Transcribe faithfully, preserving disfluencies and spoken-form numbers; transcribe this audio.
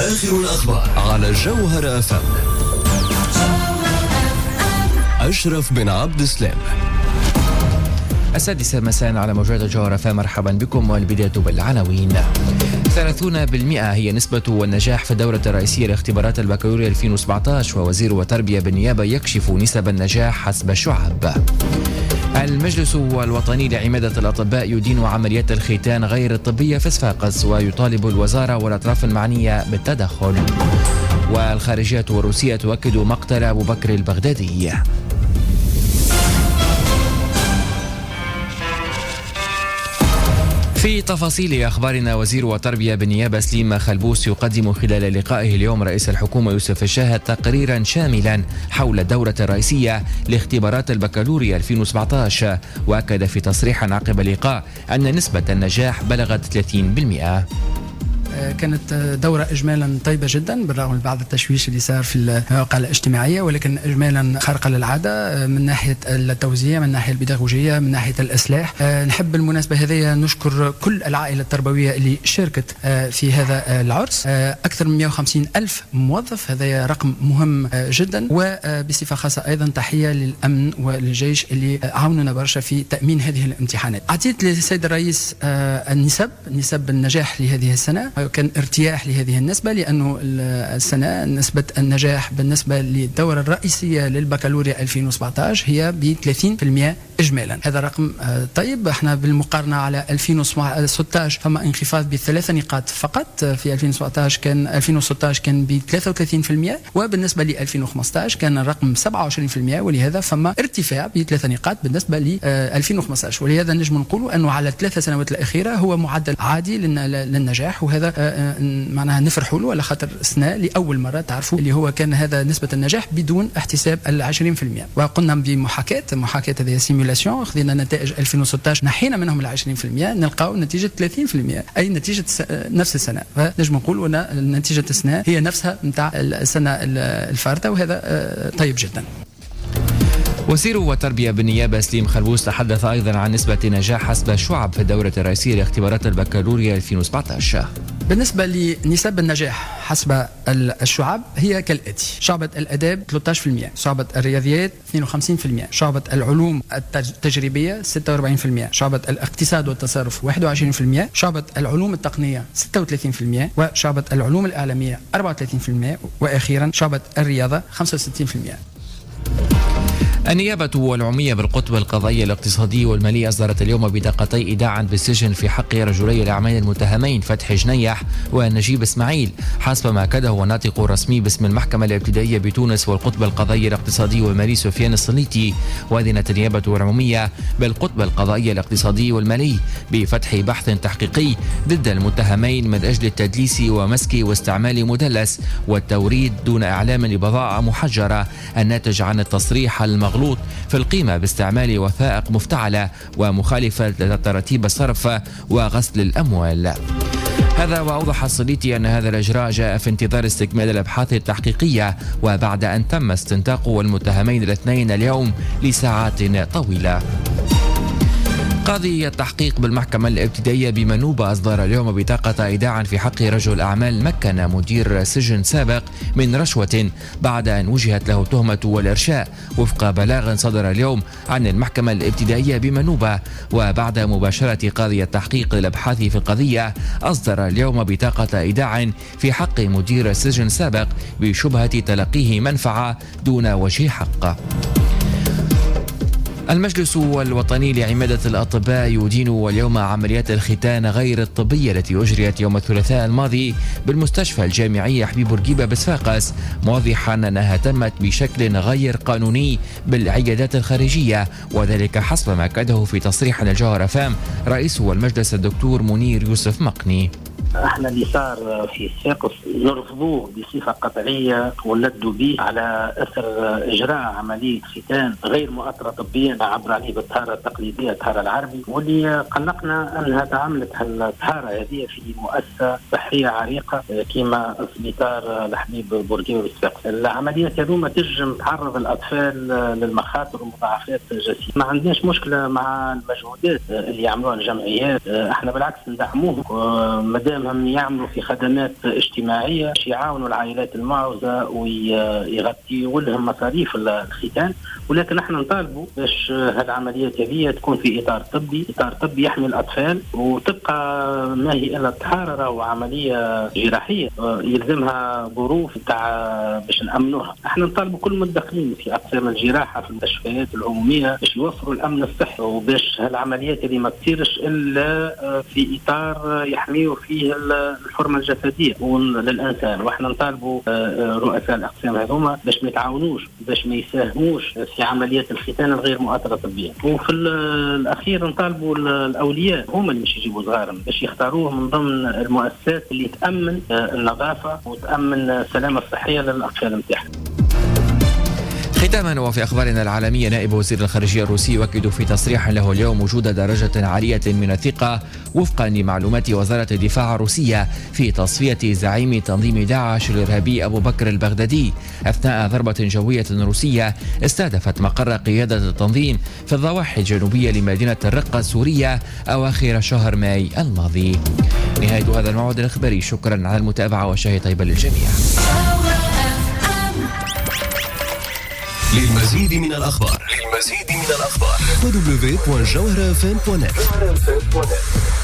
آخر الأخبار على جوهر أف أم. أشرف بن عبد السلام. السادسة مساء على موجات جوهر أف أم. مرحبا بكم، والبداية بالعناوين. ثلاثين بالمئة هي نسبة النجاح في الدورة الرئيسية لاختبارات البكالوريا ألفين وسبعة عشر، ووزير التربية بالنيابة يكشف نسب النجاح حسب الشعب. المجلس الوطني لعمادة الأطباء يدين عمليات الختان غير الطبية في صفاقس، ويطالب الوزارة والأطراف المعنية بالتدخل. والخارجية الروسية تؤكد مقتل أبو بكر البغدادي. في تفاصيل أخبارنا، وزير التربية بالنيابة سليم خلبوس يقدم خلال لقائه اليوم رئيس الحكومة يوسف الشاهد تقريرا شاملا حول الدورة الرئيسية لاختبارات البكالوريا ألفين وسبعة عشر، وأكد في تصريح عقب اللقاء أن نسبة النجاح بلغت ثلاثين بالمئة. كانت دورة إجمالا طيبة جدا بالرغم من بعض التشويش اللي صار في المواقع الاجتماعية، ولكن إجمالا خارقة للعادة من ناحية التوزيع، من ناحية البيداغوجية، من ناحية الإصلاح. نحب بالمناسبة هذه نشكر كل العائلة التربوية اللي شاركت في هذا العرس، أكثر من مئة وخمسين ألف موظف، هذا رقم مهم جدا. وبصفة خاصة أيضا تحية للأمن وللجيش اللي عاوننا برشا في تأمين هذه الامتحانات. أعطيت للسيد الرئيس النسب نسب النجاح لهذه السنة، كان ارتياح لهذه النسبة لأنه السنة نسبة النجاح بالنسبة للدورة الرئيسية للبكالوريا ألفين وسبعة عشر هي ب ثلاثين بالمئة إجمالا. هذا رقم طيب. احنا بالمقارنة على ألفين وستة عشر فما انخفاض بثلاث نقاط فقط. في ألفين وسبعة عشر كان ألفين وستة عشر كان ب ثلاثة وثلاثين بالمئة، وبالنسبة ل ألفين وخمسة عشر كان الرقم سبعة وعشرين بالمئة، ولهذا فما ارتفاع بثلاث نقاط بالنسبة ل ألفين وخمسة عشر. ولهذا نجم نقول أنه على الثلاث سنوات الأخيرة هو معدل عادي للنجاح، وهذا معناها نفرحوا له على خاطر السنة لأول مرة تعرفوا اللي هو كان هذا نسبة النجاح بدون احتساب العشرين في المئة. وقلنا بمحاكاة محاكاة هذه سيمولاسيون، خذينا نتائج ألفين وستة عشر نحينا منهم العشرين في المئة، نلقاو نتيجة ثلاثين في المئة، أي نتيجة نفس السنة. فنجم نقول أن نتيجة السنة هي نفسها متاع السنة الفارطة، وهذا طيب جدا. وزير التربية بالنيابة سليم خلبوس تحدث أيضا عن نسبة نجاح حسب الشعب في الدورة الرئيسية لاختبارات البكالوريا ألفين وسبعة عشر. بالنسبة لنسب النجاح حسب الشعب هي كالآتي: شعبة الآداب ثلاثة عشر بالمئة، شعبة الرياضيات اثنين وخمسين بالمئة، شعبة العلوم التجريبية ستة وأربعين بالمئة، شعبة الاقتصاد والتصرف واحد وعشرين بالمئة، شعبة العلوم التقنية ستة وثلاثين بالمئة، وشعبة العلوم الإعلامية أربعة وثلاثين بالمئة، وأخيرا شعبة الرياضة خمسة وستين بالمئة. النيابة والعمومية بالقطب القضائي الاقتصادي والمالي أصدرت اليوم بطاقتي إيداع بالسجن في حق رجلي الأعمال المتهمين فتحي جنيح ونجيب إسماعيل، حسب ما أكده الناطق الرسمي باسم المحكمة الابتدائية بتونس والقطب القضائي الاقتصادي والمالي سفيان السليطي. وأذنت النيابة والعمومية بالقطب القضائي الاقتصادي والمالي بفتح بحث تحقيقي ضد المتهمين من أجل التدليس ومسك واستعمال مدلس والتوريد دون إعلام لبضائع محجرة الناتج عن التصريح المغلوط في القيمة باستعمال وثائق مفتعلة ومخالفة لترتيب الصرف وغسل الأموال. هذا وأوضح السليطي أن هذا الإجراء جاء في انتظار استكمال الأبحاث التحقيقية، وبعد أن تم استنطاق المتهمين الاثنين اليوم لساعات طويلة. قاضي التحقيق بالمحكمة الابتدائية بمنوبة أصدر اليوم بطاقة إيداع في حق رجل أعمال مكن مدير سجن سابق من رشوة بعد أن وجهت له تهمة والإرشاء، وفق بلاغ صدر اليوم عن المحكمة الابتدائية بمنوبة. وبعد مباشرة قاضي التحقيق للأبحاث في القضية أصدر اليوم بطاقة إيداع في حق مدير سجن سابق بشبهة تلقيه منفعة دون وجه حق. المجلس الوطني لعمادة الأطباء يدين اليوم عمليات الختان غير الطبية التي أجريت يوم الثلاثاء الماضي بالمستشفى الجامعي حبيب بورقيبة بصفاقس، موضحا أنها تمت بشكل غير قانوني بالعيادات الخارجية، وذلك حسب ما أكده في تصريح لجوهر أف أم رئيس المجلس الدكتور منير يوسف مقني. احنا اللي صار في صفاقس نرفضوه بصفه قطعيه وندوا به على اثر اجراء عمليه ختان غير مؤطره طبيا عبر عليه بالطهاره التقليديه الطهاره العربي، واللي قلقنا انها تعاملت الطهاره هذه في مؤسسه صحيه عريقه كما سبيطار الحبيب بورقيبه بصفاقس. العمليات هذوما تنجم تعرض الاطفال للمخاطر ومضاعفات جسيمه. ما عندناش مشكله مع المجهودات اللي يعملوها الجمعيات، احنا بالعكس ندعموهم مادام أنهم يعملوا في خدمات اجتماعية باش يعاونوا العائلات المعوزة ويغطيوا لهم مصاريف الختان. ولكن احنا نطالبوا باش هالعمليات هذه تكون في إطار طبي، إطار طبي يحمي الأطفال، وتبقى ما هي إلا الطهارة وعملية جراحية يلزمها ظروف تاع باش نأمنوها. احنا نطالبوا كل المدخلين في أقسام الجراحة في المستشفيات العمومية باش يوفروا الأمن الصحي، وباش هالعمليات هذه ما تصيرش إلا في إطار يحميوا فيه الحرمة الجسدية للإنسان. واحنا نطالبوا رؤساء الأقسام هذوما باش ما يتعاونوش، باش ما يساهموش في عمليات الختان الغير مؤثرة طبيا. وفي الأخير نطالبوا الأولياء هما اللي مش يجيبوا صغارهم باش يختاروه من ضمن المؤسسات اللي تأمن النظافة وتأمن السلامة الصحية للأطفال نتاعهم. ختاما، وفي أخبارنا العالمية، نائب وزير الخارجية الروسي يؤكد في تصريح له اليوم وجود درجة عالية من الثقة وفقا لمعلومات وزارة الدفاع الروسية في تصفية زعيم تنظيم داعش الإرهابي أبو بكر البغدادي أثناء ضربة جوية روسية استهدفت مقر قيادة التنظيم في الضواحي الجنوبية لمدينة الرقة السورية أواخر شهر ماي الماضي. نهاية هذا الموعد الإخباري، شكرا على المتابعة وشاهي طيبة للجميع. للمزيد من الأخبار للمزيد من الأخبار دبليو دبليو دبليو دوت جوهرة اف ام دوت نت.